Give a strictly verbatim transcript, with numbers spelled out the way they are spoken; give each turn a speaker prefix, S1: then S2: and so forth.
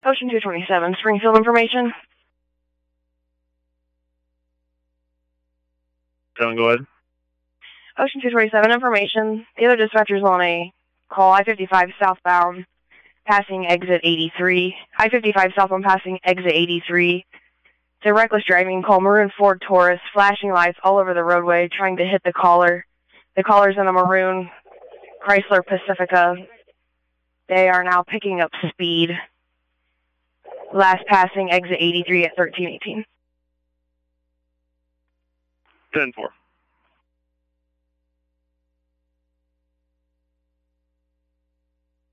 S1: Ocean two twenty-seven, Springfield information.
S2: John, go ahead.
S1: Ocean two twenty-seven information. The other dispatcher's on a call, I fifty-five southbound, passing exit eighty-three. I fifty-five southbound passing exit eighty-three. It's a reckless driving call, maroon Ford Taurus, flashing lights all over the roadway, trying to hit the caller. The caller's in a maroon Chrysler Pacifica. They are now picking up speed. Last passing exit eighty-three at thirteen eighteen.
S2: ten four.